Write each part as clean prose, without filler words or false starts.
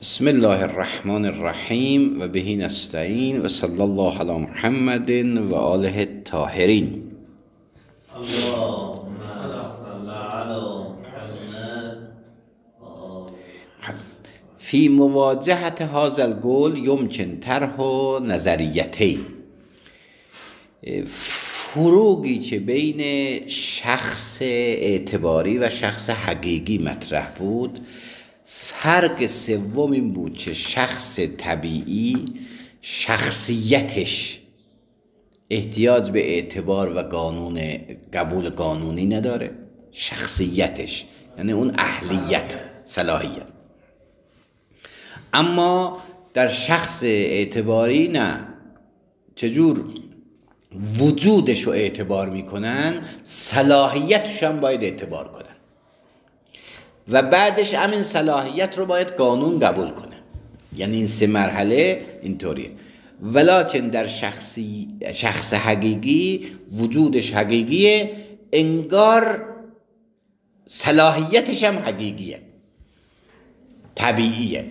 بسم الله الرحمن الرحیم و بهی نستعین و صلی الله علی محمد و آله الطاهرین. اللهم صل علی محمد فی مواجهة هذا القول یمکن طرح نظریتین. فروقی که بین شخص اعتباری و شخص حقیقی مطرح بود، فرق سوم این بود که شخص طبیعی شخصیتش احتیاج به اعتبار و قبول قانونی نداره. شخصیتش یعنی اون اهلیت، صلاحیت. اما در شخص اعتباری نه. چجور وجودش رو اعتبار میکنن، صلاحیتش هم باید اعتبار کنن و بعدش همین صلاحیت رو باید قانون قبول کنه. یعنی این سه مرحله اینطوریه. ولکن در شخص حقیقی وجودش حقیقیه، انگار صلاحیتش هم حقیقیه، طبیعیه.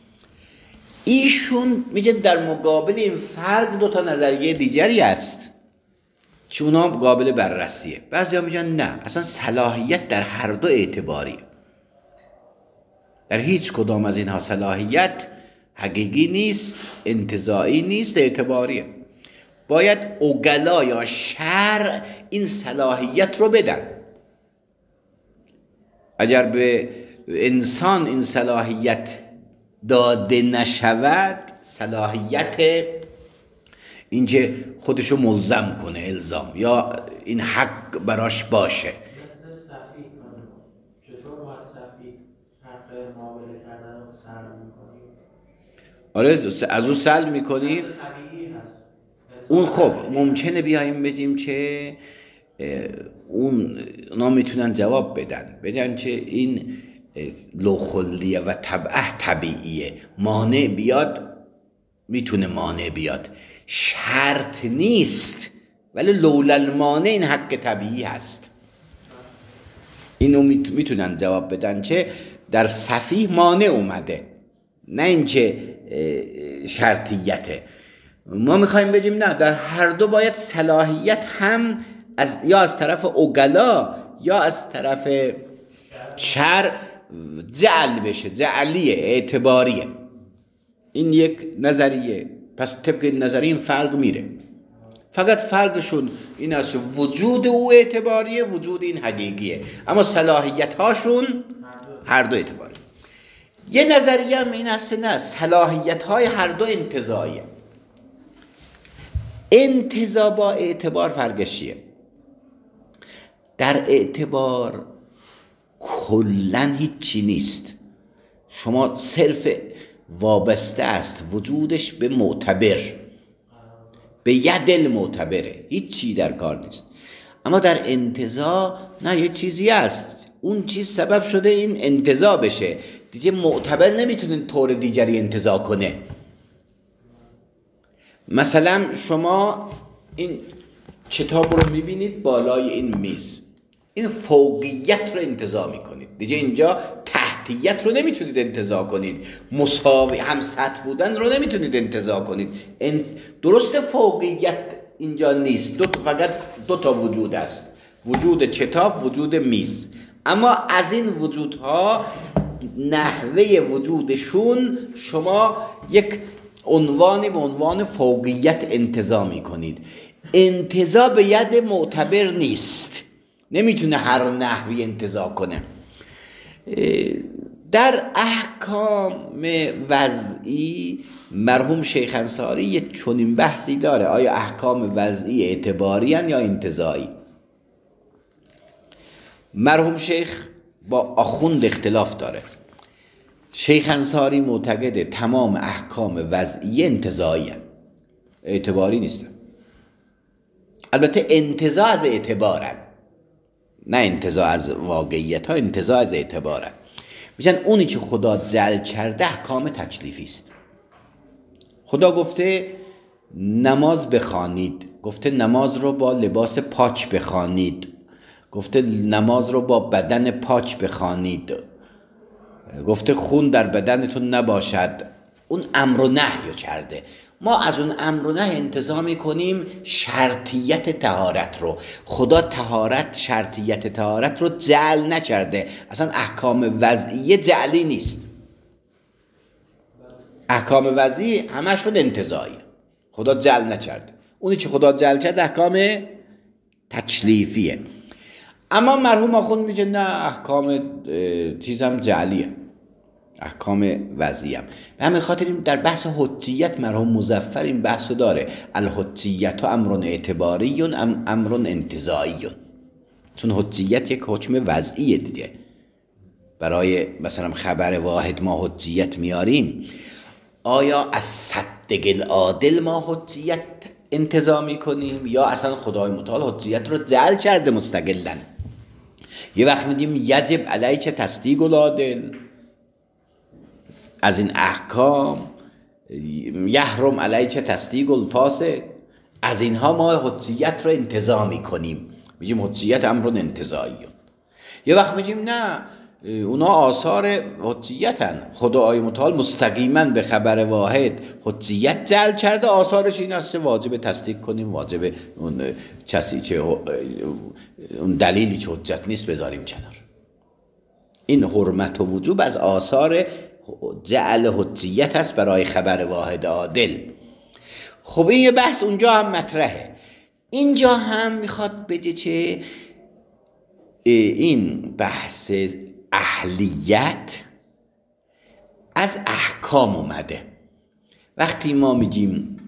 ایشون میگه در مقابل این فرق دو تا نظریه دیگری است که اونا قابل بررسیه. بعضیا میگن نه، اصلا صلاحیت در هر دو اعتباریه. در هیچ کدام از اینها صلاحیت حقیقی نیست، انتزاعی نیست، اعتباریه. باید عقلا یا شرع این صلاحیت رو بدن. اگر به انسان این صلاحیت داده نشود، صلاحیت اینکه خودشو ملزم کنه، الزام یا این حق براش باشه. آره، از اون سلب میکنیم. اون خب ممکنه بیاییم بگیم که اونا میتونن جواب بدن که این لوخلیه و طبعه طبیعیه. مانع بیاد، میتونه مانع بیاد، شرط نیست، ولی لولا المانع این حق طبیعی هست. اینو میتونن جواب بدن که در صفیح مانع اومده، نه اینکه شرطیته. ما میخوایم بگیم نه، در هر دو باید صلاحیت هم یا از طرف عقلا یا از طرف شرع جعل بشه، جعلیه، اعتباریه. این یک نظریه. پس طبق این نظریه این فرق میره. فقط فرقشون این است وجود او اعتباریه، وجود این حقیقیه، اما صلاحیت هاشون هر دو اعتباریه. یه نظریه هم این است نه، صلاحیت های هر دو انتزاعیه. انتزاع با اعتبار فرقش چیه؟ در اعتبار کلن هیچی نیست. شما صرف وابسته است وجودش به معتبر، به ید المعتبره، هیچی در کار نیست. اما در انتزاع نه، یه چیزی است، اون چیز سبب شده این انتزاع بشه. دیگه معتبر نمیتونه طور دیگری انتزاع کنه. مثلا شما این کتاب رو میبینید بالای این میز، این فوقیت رو انتزاع میکنید. دیگه اینجا تحتیت رو نمیتونید انتزاع کنید، مساوی هم سطح بودن رو نمیتونید انتزاع کنید. درست فوقیت اینجا نیست، فقط دو تا وجود است، وجود کتاب، وجود میز. اما از این وجودها نحوه وجودشون شما یک عنوانی به عنوان فوقیت انتزاع میکنید. انتزاع به ید معتبر نیست، نمیتونه هر نحوی انتزاع کنه. در احکام وضعی مرحوم شیخ انصاری یه چنین بحثی داره: آیا احکام وضعی اعتباری هن یا انتزاعی؟ مرحوم شیخ با آخوند اختلاف داره. شیخ انصاری معتقده تمام احکام وضعی انتزاعی هن، اعتباری نیستن. البته انتزاع از اعتبارن، نه انتزاع از واقعیت ها، انتزاع از اعتبارن. میگن اونی که خدا جعل کرده احکام تکلیفی است. خدا گفته نماز بخوانید، گفته نماز رو با لباس پاک بخوانید، گفته نماز رو با بدن پاک بخوانید، گفته خون در بدنتون نباشد، اون امر و نهی کرده. ما از اون امر و نهی انتزاع میکنیم شرطیت طهارت رو. خدا طهارت، شرطیت طهارت رو جعل نکرده. اصلا احکام وضعیه جعلی نیست. احکام وضعی همشون انتزاعی، خدا جعل نکرده. اونی که خدا جعل کرده احکام تکلیفیه. اما مرحوم آخوند میگه نه، احکام چیزم جعلیه، احکام وضعی هم. به همین خاطر در بحث حجیت مرحوم مظفر این بحثو داره، الحجیت امر اعتباری امر انتزاعی. چون حجیت یک حکم وضعیه دیگه. برای مثلا خبر واحد ما حجیت میاریم، آیا از صدق العادل ما حجیت انتزاع میکنیم یا اصلا خدای متعال حجیت رو جعل کرده مستقلاً؟ یه وقت میگیم یجب علیک تصدیق العادل، از این احکام یحرم علیک تصدیق الفاسق، از اینها ما حجیت رو انتزاع میکنیم، میگیم حجیت امر انتزاعی. یه وقت میگیم نه، اونا آثار حجیتن، خدای متعال مستقیما به خبر واحد حجیت جعل کرده، آثارش این است واجب تصدیق کنیم، واجب اون کسی که اون دلیلی که حجت نیست بذاریم کنار. این حرمت و وجوب از آثار جعل حجیت است برای خبر واحد عادل. خب این یه بحث اونجا هم مطرحه. اینجا هم میخواد بگه که این بحث اهلیت از احکام اومده. وقتی ما میگیم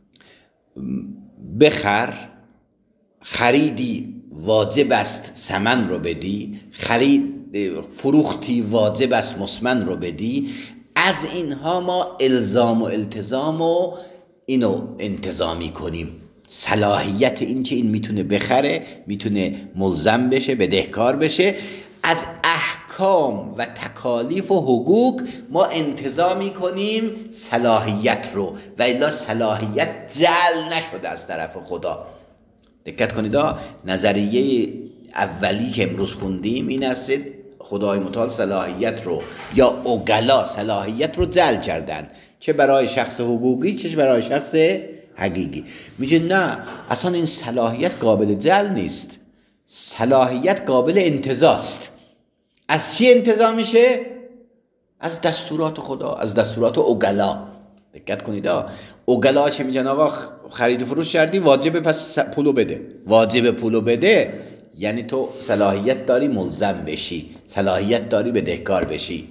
بخر، خریدی واجب است ثمن رو بدی، فروختی واجب است مسمن رو بدی، از اینها ما الزام و التزام و اینو انتظامی کنیم. صلاحیت این که این میتونه بخره، میتونه ملزم بشه، بدهکار بشه، از احکام و تکالیف و حقوق ما انتظامی کنیم صلاحیت رو، و الا صلاحیت جعل نشده از طرف خدا. دقت کنید، نظریه اولی که امروز خوندیم این است خدای متعال صلاحیت رو یا اوگلا صلاحیت رو جعل کردن، چه برای شخص حقوقی چه برای شخص حقیقی. میگه نه، اصلا این صلاحیت قابل جعل نیست، صلاحیت قابل انتزاعست. از چی انتزاع میشه؟ از دستورات خدا، از دستورات اوگلا. دقت کنید، اوگلا چه میگن؟ آقا خرید و فروش کردی واجب پس پولو بده. واجب پولو بده یعنی تو صلاحیت داری ملزم بشی، صلاحیت داری بدهکار بشی.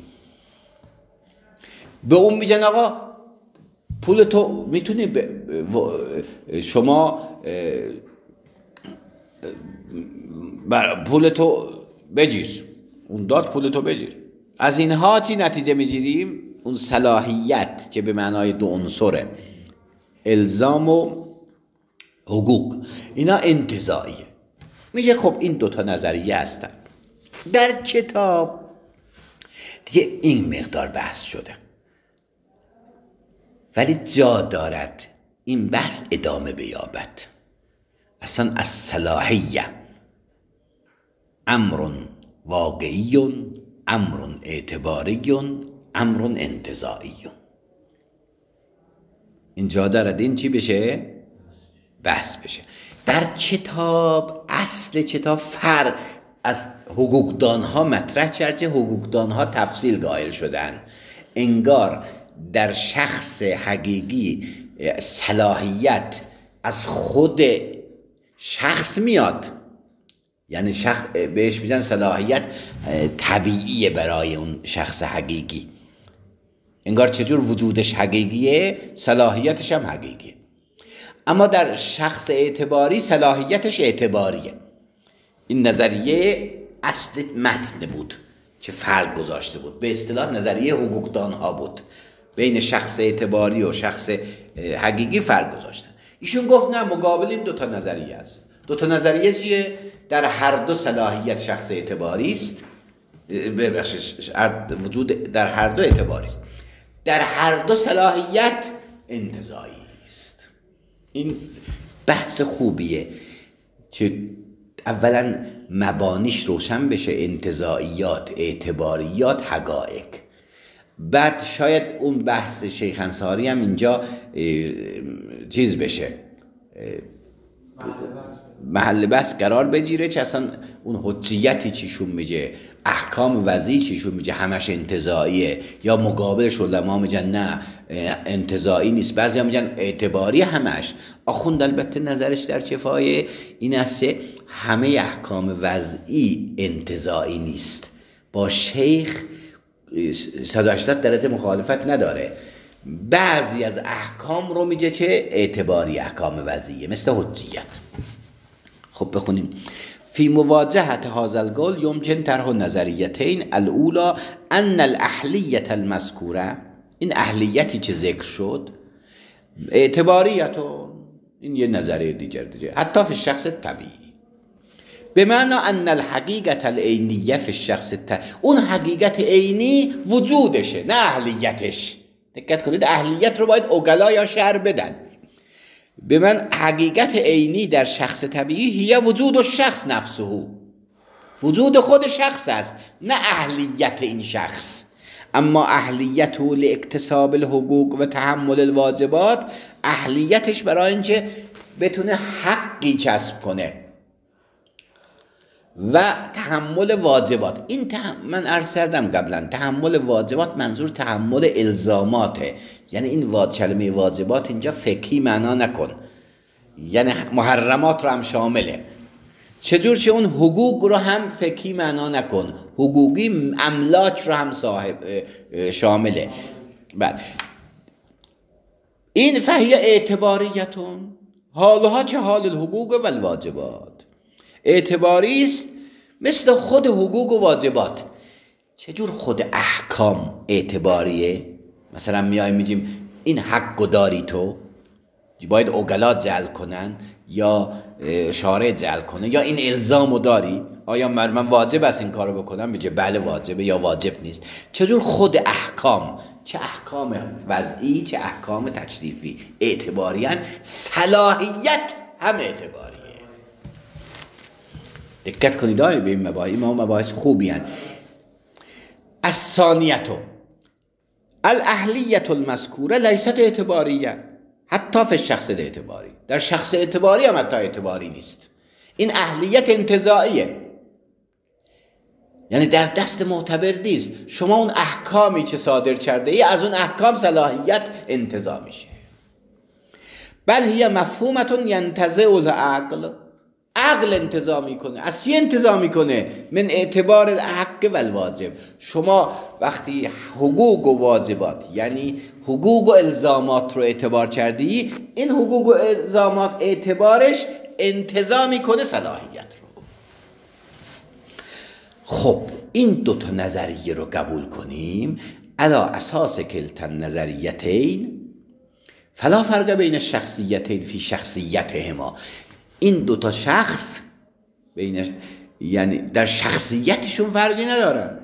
به اون میگن آقا پول تو میتونی شما پول تو بگیر، اون داد پول تو بگیر. از اینها چی نتیجه میگیریم؟ اون صلاحیت که به معنای دو عنصره، الزام و حقوق، اینا انتزاعیه. میگه خب این دوتا نظریه هستن. در کتاب دیگه این مقدار بحث شده، ولی جا دارد این بحث ادامه بیابد. اصلا از صلاحیه امر واقعی، امر اعتباری، امر انتزاعی. اینجا دارد این چی بشه؟ بحث بشه. در کتاب، اصل کتاب فرق از حقوقدانها مطرح کرده، حقوقدانها تفصیل قائل شدن. انگار در شخص حقیقی صلاحیت از خود شخص میاد، یعنی بهش میگن صلاحیت طبیعیه برای اون شخص حقیقی. انگار چجور وجودش حقیقیه صلاحیتش هم حقیقیه. اما در شخص اعتباری صلاحیتش اعتباریه. این نظریه اصل متن بود که فرق گذاشته بود، به اصطلاح نظریه حقوقدانها بود. بین شخص اعتباری و شخص حقیقی فرق گذاشتن. ایشون گفت نه، مقابل این دوتا نظریه است. دوتا نظریه چیه؟ در هر دو صلاحیت شخص اعتباری است، وجود در هر دو اعتباری است، در هر دو صلاحیت انتزاعی است. این بحث خوبیه که اولا مبانیش روشن بشه، انتزاعیات، اعتباریات، حقایق. بعد شاید اون بحث شیخ انصاری هم اینجا چیز بشه، محل بحث قرار بگیره، چه اصلا اون حجیتی چیشون میگه، احکام وضعی چیشون میگه همش انتزاعیه، یا مقابلش علما میگن نه انتزاعی نیست، بعضی هم میگن اعتباری همش. آخوند البته نظرش در کفایه این است همه احکام وضعی انتزاعی نیست، با شیخ 180 درجه مخالفت نداره، بعضی از احکام رو میگه که اعتباری احکام وضعیه، مثل حجیت. خب بخونیم. فی مواجهت هذا القول يمكن طرح نظریتین الاولى ان الاهلیت المذکوره، این اهلیتی که ذکر شد اعتباریتون، این یه نظریه دیگر حتی فی الشخص طبیعی، به معنی ان الحقیقت العینیه فی الشخص اون حقیقت عینی وجودشه نه اهلیتش. دقت کنید اهلیت رو باید عقلا یا شرع بدن. به من حقیقت عینی در شخص طبیعی هی وجود الشخص نفسه، وجود خود شخص است نه اهلیت این شخص. اما اهلیت لاکتساب الحقوق و تحمل الواجبات، اهلیتش برای اینکه بتونه حقی کسب کنه و تحمل واجبات. این من عرض کردم قبلا، تحمل واجبات منظور تحمل الزاماته، یعنی این کلمه واجبات اینجا فقهی معنا نکن، یعنی محرمات رو هم شامله. چجور که اون حقوق رو هم فقهی معنا نکن، حقوقی املاک رو هم شامله. بله این فهی اعتباریتون، حالها چه حال الحقوق و الواجبات، اعتباری است مثل خود حقوق و واجبات. چجور خود احکام اعتباریه؟ مثلا میایم میگیم این حق داری تو، باید عقلا جعل کنن یا شارع جعل کنه، یا این الزامو داری، آیا من واجب است این کارو بکنم؟ میگه بله واجبه یا واجب نیست. چجور خود احکام، چه احکام وضعی چه احکام تکلیفی اعتباریان، صلاحیت هم اعتباریه. دقت کنید به این مباحث، این مباحث خوبی هستند. الثانیه الاهلیت المذکوره لیست اعتباریه حتی فی الشخص الاعتباری، در شخص اعتباری هم حتی اعتباری نیست. این اهلیت انتزاعیه، یعنی در دست معتبر نیست. شما اون احکامی که صادر کرده ای از اون احکام صلاحیت انتزاع میشه. بل هی مفهومتون ینتزع العقل، عقل انتزاع میکنه. از چی انتزاع میکنه؟ من اعتبار الحق و الواجب. شما وقتی حقوق و واجبات یعنی حقوق و الزامات رو اعتبار کردی، این حقوق و الزامات اعتبارش انتزاع میکنه صلاحیت رو. خب این دوتا نظریه رو قبول کنیم، علی اساس کلتا نظریتین فلا فرق بین الشخصیتین فی شخصیتهما. این دوتا شخص بین یعنی در شخصیتشون فرقی ندارن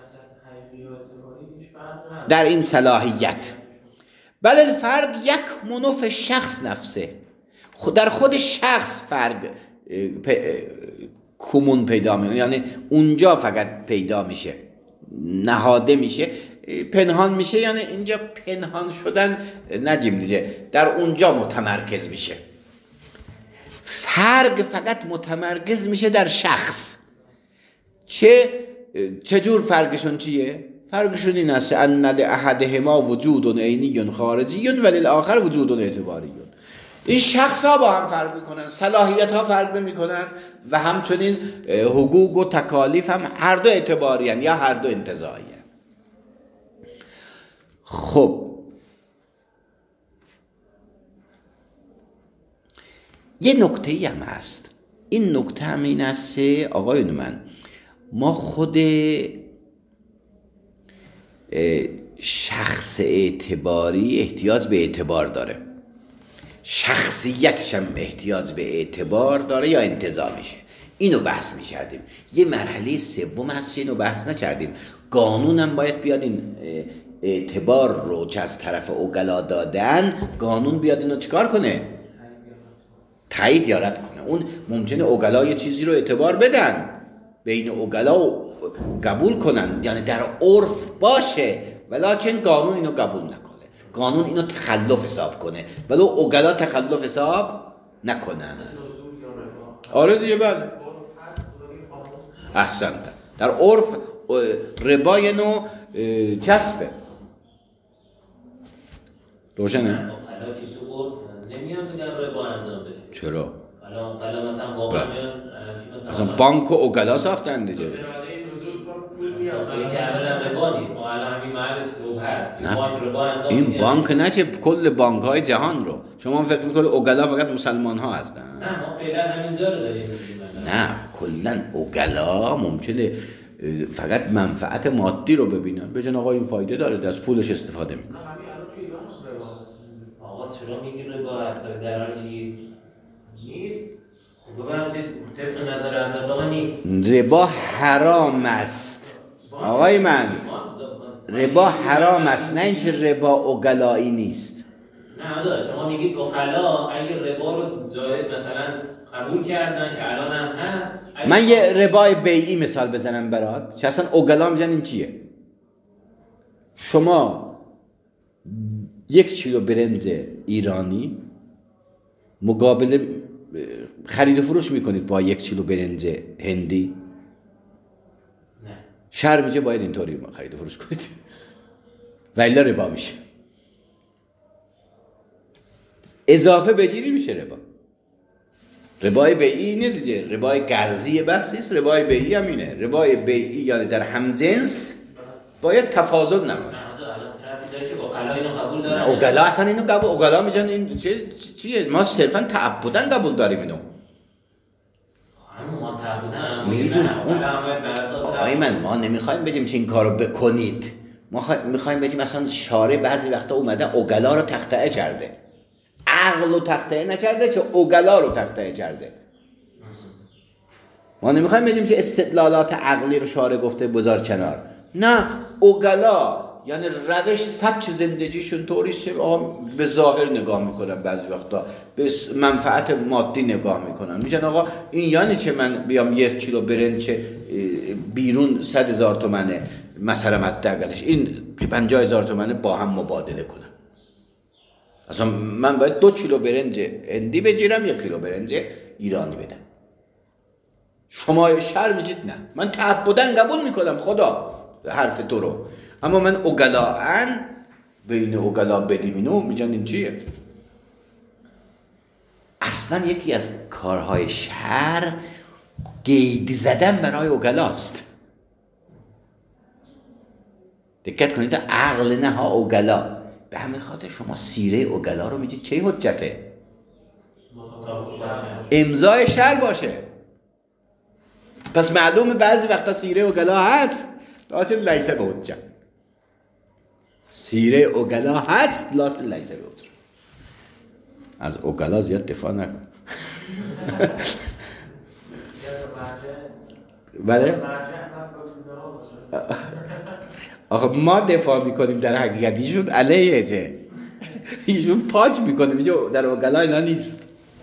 در این صلاحیت، بل الفرق یکمن فی الشخص نفسه. در خود شخص فرق کمون پیدا میشه، یعنی اونجا فقط پیدا میشه، نهاده میشه، پنهان میشه، یعنی اینجا پنهان شدن نگیم دیگه، در اونجا متمرکز میشه. فرق فقط متمرکز میشه در شخص. چجور فرقشون چیه؟ فرقشون این است ان لاحدهما وجود عینی خارجی و للآخر وجود اعتباری. این شخص ها با هم فرق میکنن، صلاحیت ها فرق نمیکنن و همچنین حقوق و تکالیف هم هر دو اعتباری هن یا هر دو انتزاعی هن. خب یه نکته ای هم هست، این نکته هم این است آقایون من، ما خود شخص اعتباری احتیاج به اعتبار داره، شخصیتش هم احتیاج به اعتبار داره یا انتزاع میشه. اینو بحث میکردیم. یه مرحله سوم هست اینو بحث نکردیم. قانون هم باید بیاد این اعتبار رو که از طرف عقلا دادن، قانون بیاد اینو چیکار کنه؟ تایید یا رد کنه. اون ممکنه عقلا یه چیزی رو اعتبار بدن، بین عقلا قبول کنن، یعنی در عرف باشه، ولکن قانون اینو قبول نکنه، قانون اینو تخلف حساب کنه، ولو اوگلا تخلف حساب نکنن. آره دیگه بله. احسنت. در عرف ربا یه نوع کسبه. روشنه؟ اوقلا که تو عرف نمیان بگن ربا انجام بشه. چرا؟ اوقلا مثلا واقعا میان مثلا بانک و اوگلا ساختن دیگه. این که اولا ربا نیست، ما الان همین محل صحبت که بانک ربا انجام این میدن. بانک نه چه کل بانک های جهان رو شما فکر میکنید اوگلا فقط مسلمان ها هستن؟ نه ما فعلا همینجا رو داریم میگیم. نه کلا اوگلا ممکنه فقط منفعت مادی رو ببینن، بجن آقا این فایده داره از پولش استفاده میکنه. آقا چرا میگی ربا هست در حالی که نیست؟ خب ببینید طبق نظر حضرت آقا نیست. ربا حرام است آقای من، ربا حرام است، نه اینکه ربا اوگلایی نیست. نه داداش شما میگید اوقلا اگه ربا رو جایز مثلا قبول کردن که الان هم هست. من یه ربای بیعی مثال بزنم برات که اصلا اوگلا میگن این چیه. شما 1 کیلو برنج ایرانی مقابل خرید و فروش میکنید با 1 کیلو برنج هندی؟ نه. شهر میگه باید اینطوری خرید و فروش کنید و الا ربا میشه. اضافه بگیری میشه ربا. ربای بیعی نیست دیگه، ربای قرضی بحثی است، ربای بیعی هم اینه. ربای بیعی یعنی در همجنس باید تفاضل نباشه. نه اوگلا اصلا اینو قبول، اوگلا میگن این چیه؟ ما صرفا تعبدن قبول داریم اینو. ما تعبدن میدونم اون آقای من، ما نمیخوایم بگیم که این کارو بکنید، ما میخوایم بگیم مثلا شارع بعضی وقتا اومده اوگلا رو تقطعه کرده، عقل رو تقطعه نکرده که اوگلا رو تقطعه کرده. ما نمیخوایم بگیم که استدلالات عقلی رو شارع گفته بذار کنار، نه اوگلا یعنی روش سبک زندگیشون طوریست به ظاهر نگاه میکنن، بعضی وقتا به منفعت مادی نگاه میکنن، میگن آقا این یعنی چه من بیام 1 کیلو برنج بیرون 100,000 تومنه مثلا حداقلش این 50,000 تومنه با هم مبادله کنم، اصلا من باید 2 کیلو برنج هندی بگیرم 1 کیلو برنج ایرانی بدم. شما شهر میگید نه من تعبدن قبول میکنم خدا حرف تو رو، اما من اوگلاً بین اوگلا بدیم اینو میگن این چیه؟ اصلا یکی از کارهای شهر قید زدن برای اوگلاست. دقت کنید عقل نه ها اوگلا. به همین خاطر شما سیره اوگلا رو میگید چه حجته؟ امضای شهر باشه. پس معلومه بعضی وقتا سیره اوگلا هست لکن لیسه به حجت. سیره اوگلا هست لکن لیسه به حجت. از اوگلا زیاد دفاع نکن. بله؟ آخه ما دفاع میکنیم در حقیقت، ایشون علیهشه، ایشون پاک میکنه میگه در اوگلا اینا نیست.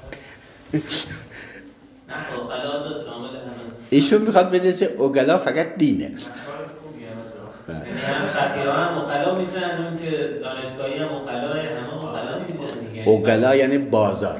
ایشون میخواد بگه چه اوگلا فقط دینه. خطیرها هم اوگلا میزن، اون که دانشگاهی هم اوگلا، همه اوگلا میزن دیگه. اوگلا یعنی بازار.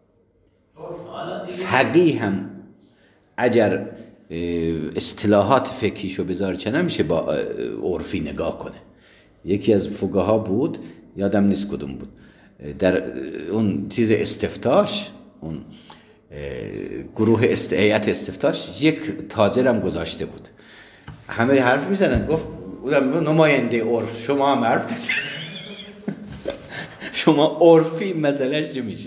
فقیه هم اگر اصطلاحات فقهیشو بذاره چه نمیشه با عرفی نگاه کنه. یکی از فقها بود یادم نیست کدوم بود، در اون چیز استفتاش، اون گروه هیئت استفتاش یک تاجرم گذاشته بود، همه حرف میزنن، گفت نماینده عرف شما هم حرف بزن. شما عرفی مسئلهش چی میشه؟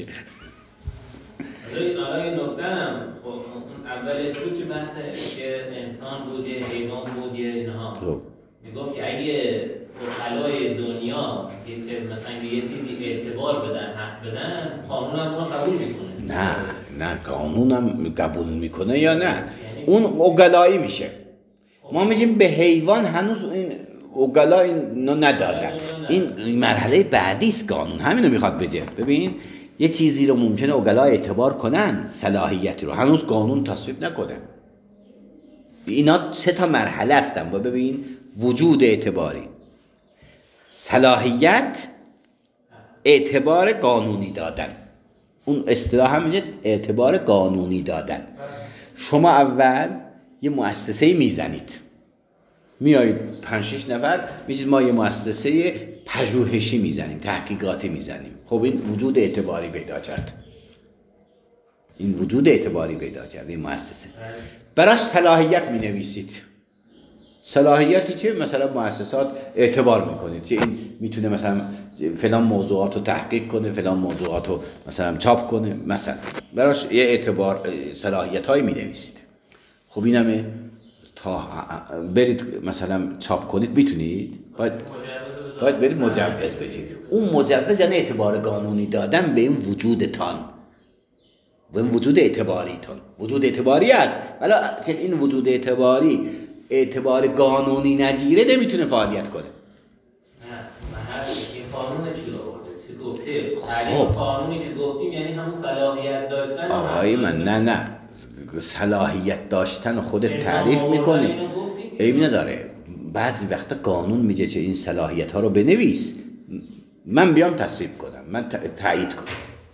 حالا این نکته هم اولش بود که بحث که انسان بود یه حیوان بود یه اینها، میگفت که اگه عقلای دنیا مثلا یه چیزی اعتبار بدن حق بدن، قانون هم اونو قبول میکنه. نه قانون هم قبول میکنه یا نه، اون اوگلایی میشه. ما میگیم به حیوان هنوز این اوگلا اینو ندادن، این مرحله بعدی است. قانون همینو میخواد بگه. ببین یه چیزی رو ممکنه اوگلا اعتبار کنن، صلاحیت رو هنوز قانون تصویب نکنه. اینا 3 مرحله هستن. ببین وجود اعتباری، صلاحیت اعتبار قانونی دادن، اون اصطلاح هم میگه اعتبار قانونی دادن. شما اول یه مؤسسه میزنید، میایید 5-6 نفر میگید ما یه مؤسسه پژوهشی میزنیم، تحقیقاتی میزنیم. خب این وجود اعتباری پیدا کرد، این وجود اعتباری پیدا کرد این مؤسسه. براش صلاحیت مینویسید. صلاحیتی چه؟ مثلا مؤسسات اعتبار میکنید که این میتونه مثلا فلان موضوعات رو تحقیق کنه، فلان موضوعات رو مثلا چاپ کنه، مثلا براش یه اعتبار صلاحیت هایی مینویسید. خب این همه تا برید مثلا چاپ کنید میتونید، باید برید مجوز بگیرید. اون مجوز یعنی اعتبار قانونی دادن به این وجودتان، به این وجود اعتباریتون. وجود اعتباری است، ولی چون این وجود اعتباری اعتبار قانونی نگیره نمیتونه فعالیت کنه. نه من این قانون چی آورده؟ چی گفته؟ تعریف قانونی که گفتیم یعنی همون صلاحیت داشتن. آقای من نه صلاحیت داشتن خودت تعریف میکنی، عیب نداره. بعضی وقتا قانون میگه که این صلاحیت ها رو بنویس، من بیام تصویب کنم، من تایید کنم.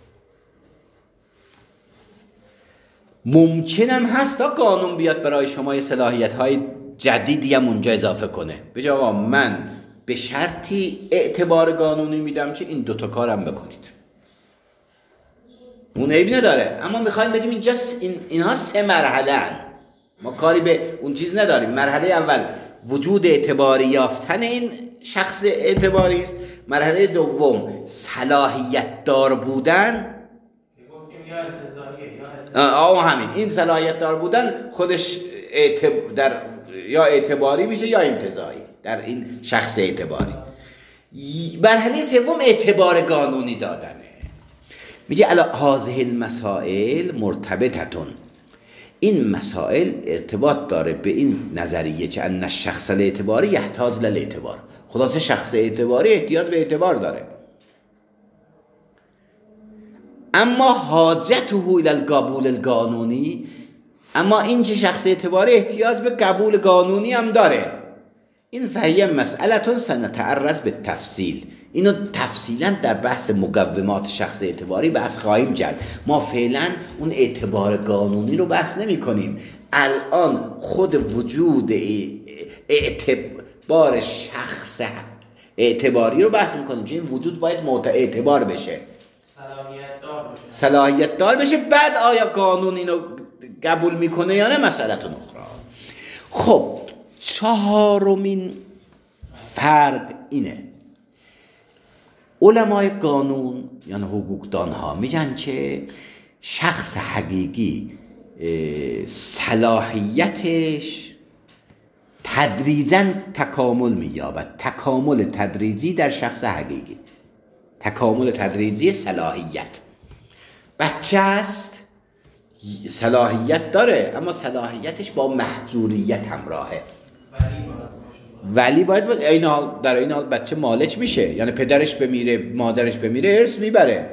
ممکنم هست تا قانون بیاد برای شما یه صلاحیت های جدیدی هم اونجا اضافه کنه، بگه آقا من به شرطی اعتبار قانونی میدم که این دوتا کارم بکنید. اون عیبی نداره، اما میخوایم بگیم اینجا اینها 3 مرحله هن. ما کاری به اون چیز نداریم. مرحله اول وجود اعتباری یافتن این شخص اعتباری است. مرحله دوم صلاحیت دار بودن. همین این صلاحیت دار بودن خودش یا اعتباری میشه یا انتزاعی در این شخص اعتباری. مرحله سوم اعتبار قانونی دادنه. میگه الا هذه المسائل مرتبطتون، این مسائل ارتباط داره به این نظریه که ان الشخص الاعتباری یحتاج للاعتبار. خلاصه شخص اعتباری احتیاج به اعتبار داره. اما حاجته الى القبول القانونی، اما این چه شخص اعتباری احتیاج به قبول قانونی هم داره. این فهیه مسئلتون سنتعرض به تفصیل، اینو تفصیلا در بحث مقومات شخص اعتباری بحث خواهیم کرد. ما فعلا اون اعتبار قانونی رو بحث نمی کنیم. الان خود وجود اعتبار شخص اعتباری رو بحث می کنیم که این وجود باید اعتبار بشه، صلاحیت دار بشه. بعد آیا قانون اینو قبول میکنه یا نه مسئلتون اخرى. خب 4مین فرد اینه، علمای قانون یعنی حقوقدان ها میگن که شخص حقیقی صلاحیتش تدریجاً تکامل مییابد. تکامل تدریجی در شخص حقیقی، تکامل تدریجی صلاحیت. بچه است، صلاحیت داره اما صلاحیتش با محجوریت همراهه. ولی باید در این حال بچه مالک میشه، یعنی پدرش بمیره مادرش بمیره ارث میبره.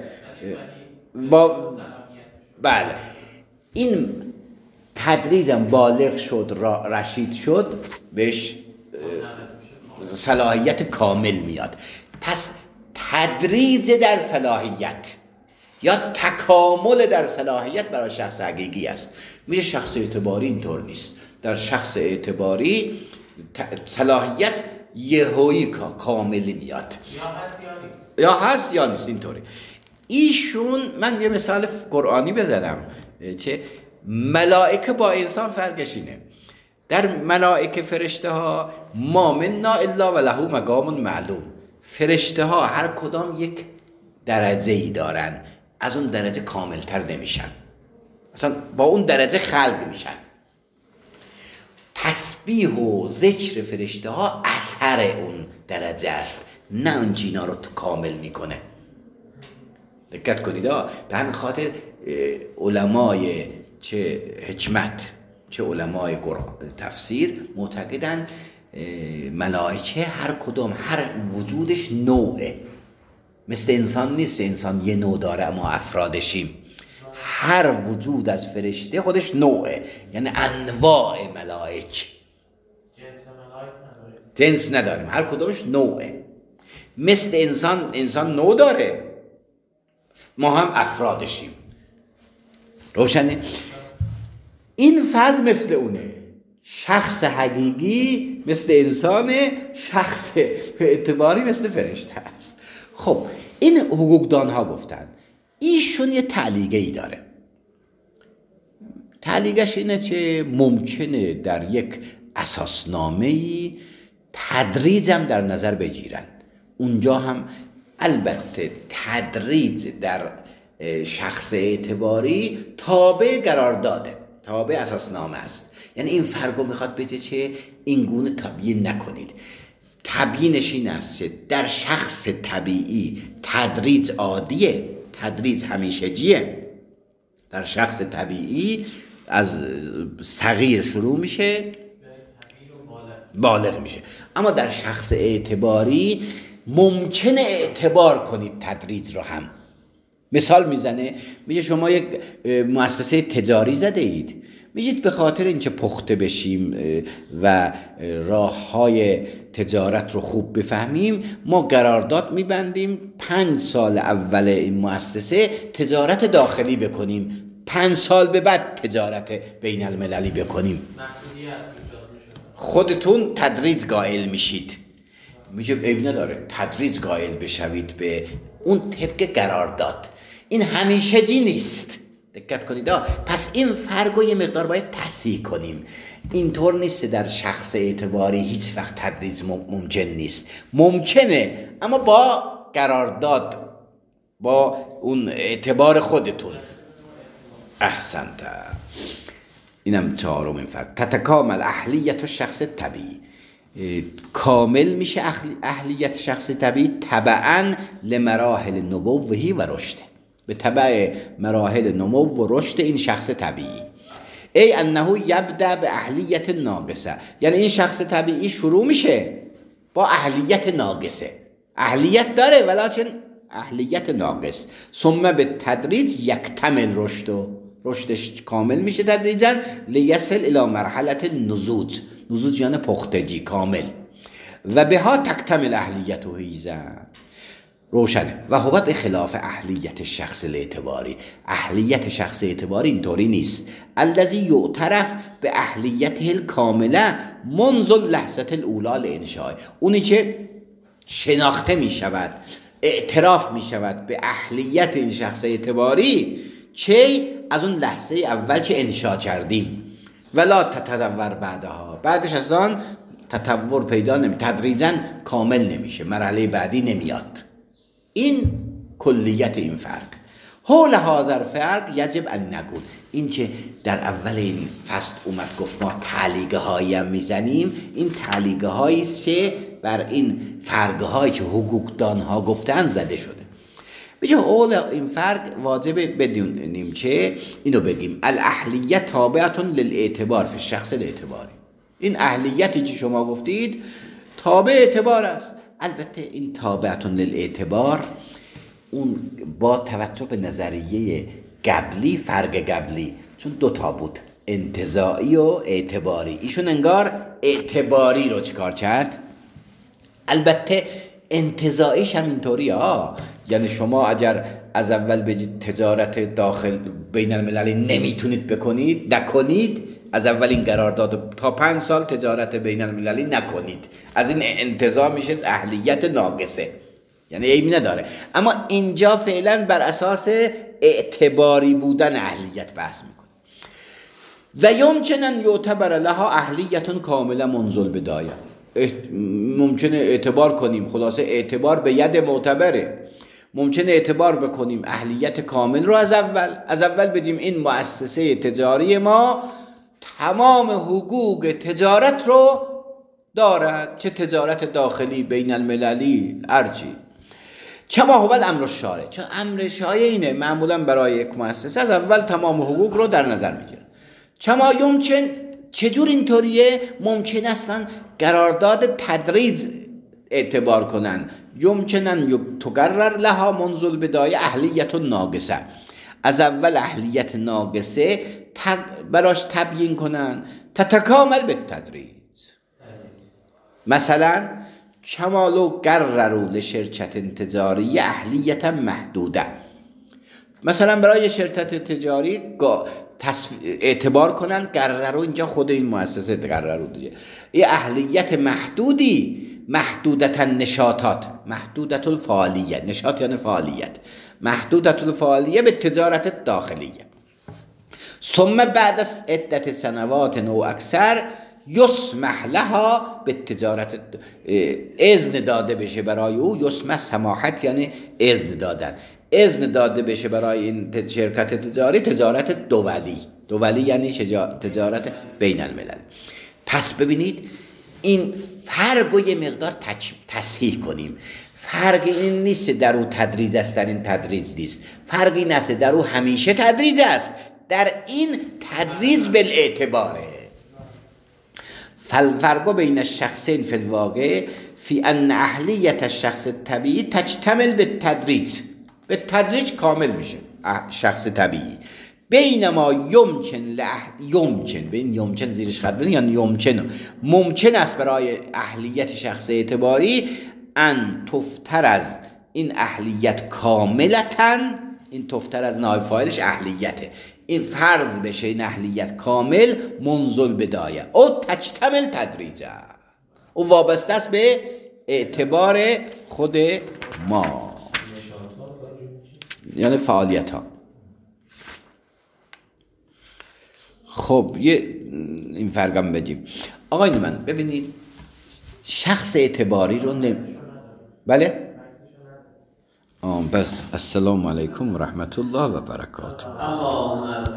بله این تدریجاً بالغ شد، رشید شد، بهش صلاحیت کامل میاد. پس تدریج در صلاحیت یا تکامل در صلاحیت برای شخص حقیقی است. میشه شخص اعتباری اینطور نیست. در شخص اعتباری صلاحیت یهویی کاملی میاد، یا هست یا نیست اینطوری. ایشون من یه مثال قرآنی بزنم چه ملائکه با انسان فرقش اینه. در ملائکه فرشته ها ما منا الا وله مقام معلوم، فرشته ها هر کدام یک درجه ای دارن، از اون درجه کاملتر نمیشن، اصلا با اون درجه خلق میشن. تسبیح و ذکر فرشته ها اثر اون درجه است، نه اون جینا رو تو کامل میکنه. دقت کنید به همین خاطر علمای چه حکمت چه علمای تفسیر معتقدن ملائکه هر کدام هر وجودش نوعه، مثل انسان نیست، انسان یه نوع داره اما افرادشیم. هر وجود از فرشته خودش نوعه، یعنی انواع ملائک، جنس نداریم، هر کدامش نوعه. مثل انسان نوع داره، ما هم افرادشیم. روشنه؟ این فرد مثل اونه، شخص حقیقی مثل انسانه، شخص اعتباری مثل فرشته است. خب این حقوقدان ها گفتن ایشون یه تعلیقه ای داره. تعلیقش اینه که ممکنه در یک اساسنامه‌ای تدریج هم در نظر بگیرن. اونجا هم البته تدریج در شخص اعتباری تابع قرارداده، تابع اساسنامه است. یعنی این فرقو میخواد بگه که این گونه تبیین نکنید. تبیینش این است که در شخص طبیعی تدریج عادیه، تدریج همیشگیه. در شخص طبیعی از صغیر شروع میشه بالغ میشه، اما در شخص اعتباری ممکنه اعتبار کنید تدریج رو هم. مثال میزنه، میگه شما یک مؤسسه تجاری زده اید، میگید به خاطر اینکه پخته بشیم و راه‌های تجارت رو خوب بفهمیم ما قرارداد میبندیم 5 سال اول این مؤسسه تجارت داخلی بکنیم، 5 سال به بعد تجارت بین المللی بکنیم. خودتون تدریج قائل میشید. میگه عیب نداره تدریج قائل بشوید به اون طبق قرارداد. این همیشگی نیست، دقت کنید. پس این فرقو یه مقدار باید تصحیح کنیم. اینطور نیست در شخص اعتباری هیچ وقت تدریج ممکن نیست، ممکنه اما با قرارداد، با اون اعتبار خودتون. احسنت. اینم چهارمین فرق. تتکامل اهلیت شخص طبیعی، کامل میشه اهلیت شخص طبیعی تبعاً لمراحل نبوهی و رشده، به تبع مراحل نمو و رشد این شخص طبیعی. ای انه یبدأ به اهلیت ناقصه، یعنی این شخص طبیعی شروع میشه با اهلیت ناقصه، اهلیت داره ولکن اهلیت ناقص. ثم به تدریج یکتمل رشدش کامل میشه تدریجا لیصل الی مرحله نضوج، نضوج یعنی پختگی کامل. و بها تکتمل اهلیت و هیزن. روشنه. و هو به خلاف اهلیت شخص اعتباری، اهلیت شخص اعتباری اینطوری نیست. الذی یعترف به اهلیته الکامله منذ اللحظه الاولی لانشاء، اونی که شناخته می شود، اعتراف می شود به اهلیت این شخص اعتباری چه از اون لحظه اول که انشاء کردیم. ولا تتدور بعدش اصلا تطور پیدا نمی، تدریجا کامل نمیشه، مرحله بعدی نمیاد. این کلیت این فرق. حول هازر فرق یجب ان نقول، این که در اول این فصل اومد گفت ما تعلیقه هایی هم میزنیم، این تعلیقه هایی که بر این فرقه هایی که حقوقدان ها گفتن زده شده. بجه حول این فرق واجب بدونیم که اینو بگیم الاهلیت تابعتون للاعتبار فی الشخص الاعتباری. این اهلیتی که شما گفتید تابع اعتبار است. البته این تابعتون للاعتبار اون با توجه به نظریه قبلی، فرق قبلی، چون 2 تا بود، انتزاعی و اعتباری. ایشون انگار اعتباری رو چیکار کرد؟ البته انتزاعیش هم اینطوری یعنی شما اگر از اول بگید تجارت داخل بین المللی نمیتونید نکنید، از اول این قرارداد تا 5 سال تجارت بین المللی نکنید، از این انتزاع میشه اهلیت ناقصه، یعنی عیبی نداره. اما اینجا فعلا بر اساس اعتباری بودن اهلیت بحث میکنه. و یمکن ان یعتبر لها اهلیت کامله منذ البدایه، ممکنه اعتبار کنیم، خلاصه اعتبار به ید معتبره، ممکنه اعتبار بکنیم اهلیت کامل رو از اول بدیم این مؤسسه تجاری ما تمام حقوق تجارت رو دارد، چه تجارت داخلی بین المللی ارچی. کما هو الامر الشارع، چون امر شایع اینه معمولا برای یک مؤسسه از اول تمام حقوق رو در نظر میگیره. کما یمکن، چجور اینطوریه؟ ممکن اصلا قرارداد تدریج اعتبار کنن. یمکنن تقرر لها منذ البدایه اهلیت ناقصه، از اول اهلیت ناقصه براش تبیین کنن، تتکامل به تدریج. مثلا شمالو قرروا لشرکت تجاری اهلیت محدوده. مثلا برای شرکت تجاری اعتبار کنن قرروا، اینجا خود این مؤسسه قرروا دیگه، یه اهلیت محدودی، محدودت نشاطات، محدودت الفعالیت، نشاط یعنی فعالیت، محدودت الفعالیت به تجارت داخلیه. ثم بعد از عدت سنوات او اکثر یسمح لها به تجارت، اذن داده بشه برای او، یسمح سماحت یعنی اذن دادن، اذن داده بشه برای این شرکت تجاری تجارت دولی یعنی تجارت بین الملل. پس ببینید این فرق رو یه مقدار تصحیح کنیم. فرق این نیست در او تدریج است، در این تدریج نیست. فرق این است در او همیشه تدریج است، در این تدریج بالاعتباره. فالفرق بین الشخصین فی الواقع فی ان اهلیت الشخص طبیعی تجتمل بالتدریج، به تدریج کامل میشه شخص طبیعی. بینما یمکن به این یمکن زیرش خط بدین، یعنی ممکن است برای اهلیت شخص اعتباری ان تفتر از این اهلیت کاملتن، این تفتر از نایب فاعلش اهلیته، این فرض بشه این اهلیت کامل منزل بدایه او تجتمل تدریجه، او وابسته است به اعتبار خود ما، یعنی فعالیت ها. خب این فرقم بدیم. آقای من ببینید شخص اعتباری رو بله؟ بس السلام علیکم و رحمت الله و برکاته.